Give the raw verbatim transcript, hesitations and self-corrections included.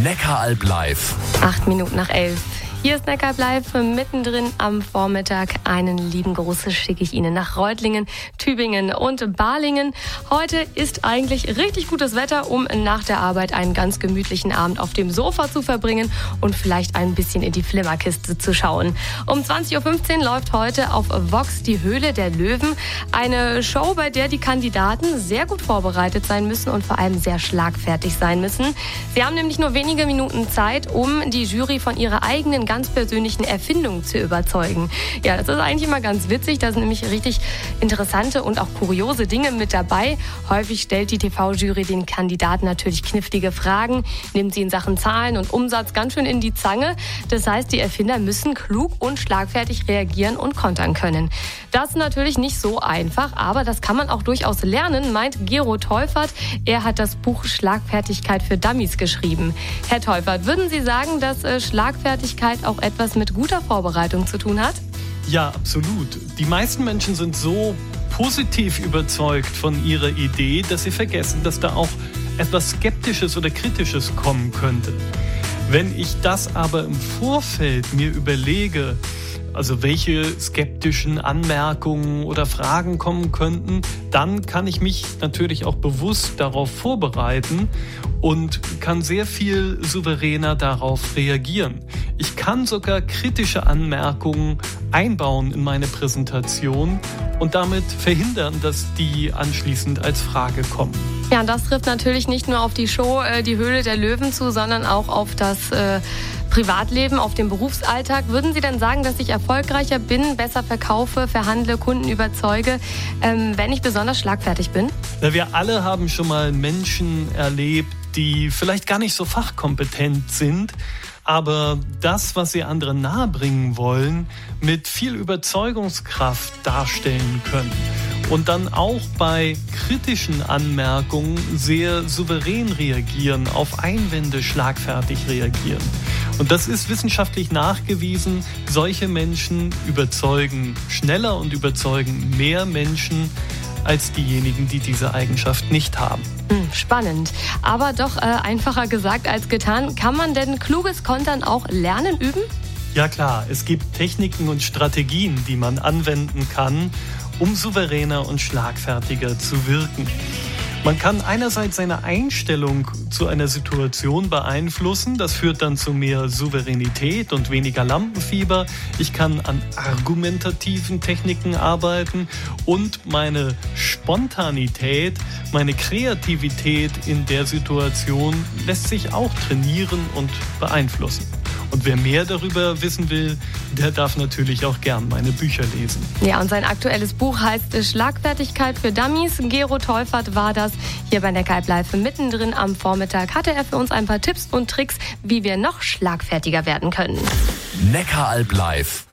Neckaralb live. Acht Minuten nach elf. Hier ist Neckaralb live, mittendrin am Vormittag. Einen lieben Gruß schicke ich Ihnen nach Reutlingen, Tübingen und Balingen. Heute ist eigentlich richtig gutes Wetter, um nach der Arbeit einen ganz gemütlichen Abend auf dem Sofa zu verbringen und vielleicht ein bisschen in die Flimmerkiste zu schauen. Um zwanzig Uhr fünfzehn läuft heute auf Vox die Höhle der Löwen. Eine Show, bei der die Kandidaten sehr gut vorbereitet sein müssen und vor allem sehr schlagfertig sein müssen. Sie haben nämlich nur wenige Minuten Zeit, um die Jury von ihrer eigenen ganz persönlichen Erfindung zu überzeugen. Ja, das ist eigentlich immer ganz witzig. Da sind nämlich richtig interessante und auch kuriose Dinge mit dabei. Häufig stellt die T V-Jury den Kandidaten natürlich knifflige Fragen, nimmt sie in Sachen Zahlen und Umsatz ganz schön in die Zange. Das heißt, die Erfinder müssen klug und schlagfertig reagieren und kontern können. Das ist natürlich nicht so einfach, aber das kann man auch durchaus lernen, meint Gero Teufert. Er hat das Buch Schlagfertigkeit für Dummies geschrieben. Herr Teufert, würden Sie sagen, dass äh, Schlagfertigkeit auch etwas mit guter Vorbereitung zu tun hat? Ja, absolut. Die meisten Menschen sind so positiv überzeugt von ihrer Idee, dass sie vergessen, dass da auch etwas Skeptisches oder Kritisches kommen könnte. Wenn ich das aber im Vorfeld mir überlege, also welche skeptischen Anmerkungen oder Fragen kommen könnten, dann kann ich mich natürlich auch bewusst darauf vorbereiten und kann sehr viel souveräner darauf reagieren. Ich kann sogar kritische Anmerkungen einbauen in meine Präsentation und damit verhindern, dass die anschließend als Frage kommen. Ja, und das trifft natürlich nicht nur auf die Show äh, Die Höhle der Löwen zu, sondern auch auf das äh, Privatleben, auf den Berufsalltag. Würden Sie denn sagen, dass ich erfolgreicher bin, besser verkaufe, verhandle, Kunden überzeuge, ähm, wenn ich besonders schlagfertig bin? Na, wir alle haben schon mal Menschen erlebt, die vielleicht gar nicht so fachkompetent sind, aber das, was sie anderen nahebringen wollen, mit viel Überzeugungskraft darstellen können. Und dann auch bei kritischen Anmerkungen sehr souverän reagieren, auf Einwände schlagfertig reagieren. Und das ist wissenschaftlich nachgewiesen. Solche Menschen überzeugen schneller und überzeugen mehr Menschen als diejenigen, die diese Eigenschaft nicht haben. Spannend, aber doch äh, einfacher gesagt als getan. Kann man denn kluges Kontern auch lernen, üben? Ja klar, es gibt Techniken und Strategien, die man anwenden kann, um souveräner und schlagfertiger zu wirken. Man kann einerseits seine Einstellung zu einer Situation beeinflussen. Das führt dann zu mehr Souveränität und weniger Lampenfieber. Ich kann an argumentativen Techniken arbeiten und meine Spontanität, meine Kreativität in der Situation lässt sich auch trainieren und beeinflussen. Und wer mehr darüber wissen will, der darf natürlich auch gern meine Bücher lesen. Ja, und sein aktuelles Buch heißt Schlagfertigkeit für Dummies. Gero Teufert war das hier bei Neckaralb live. Mittendrin am Vormittag hatte er für uns ein paar Tipps und Tricks, wie wir noch schlagfertiger werden können. Neckaralb live.